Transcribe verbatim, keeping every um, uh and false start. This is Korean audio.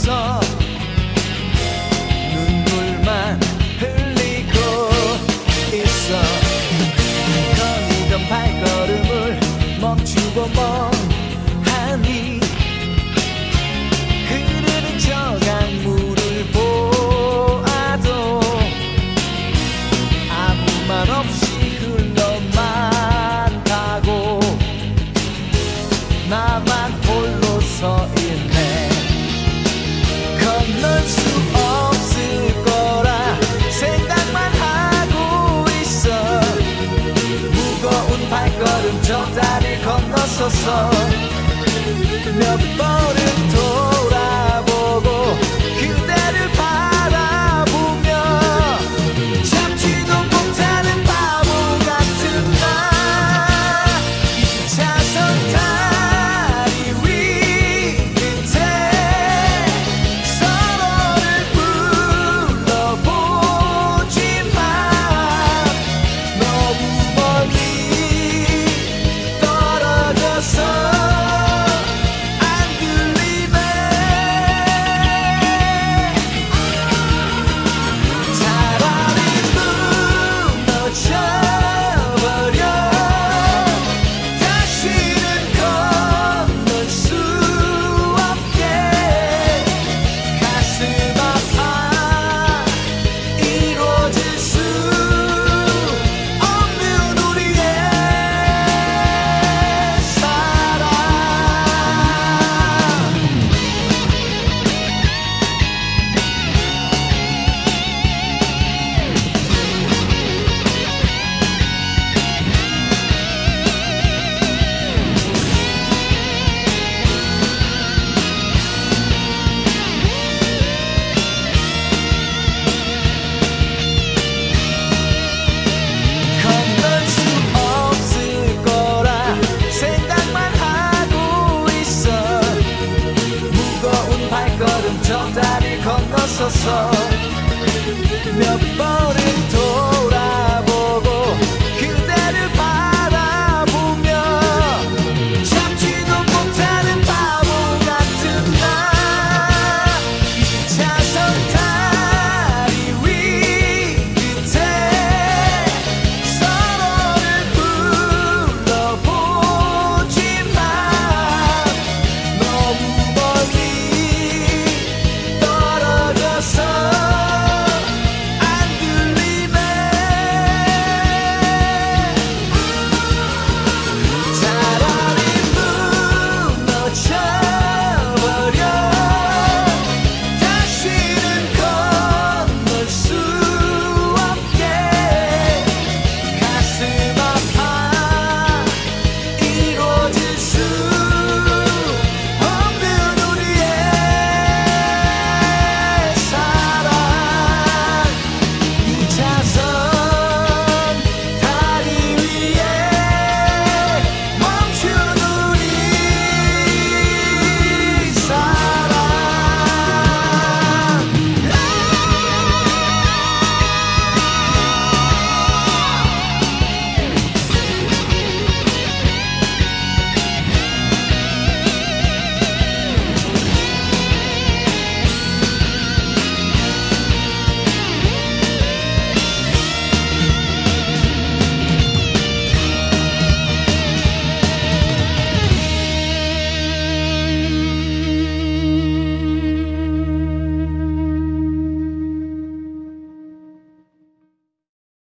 있어. 눈물만 흘리고 있어. 거니던 발걸음을 멈추고 멍하니 흐르는 저 강물을 보아도 아무 말 없이 흘러만 가고 나만 홀로 서 있네. 건널 수 없을 거라 생각만 하고 있어. 무거운 발걸음 저 다리 건너서서 몇 번은 돌아보고 그대를 바라보며 잡지도 못하는 바보 같은 나. 이 차선 다리 위 끝에 서로를 불러보지만 너무 멀리 떨어져서 저 다리 건너서서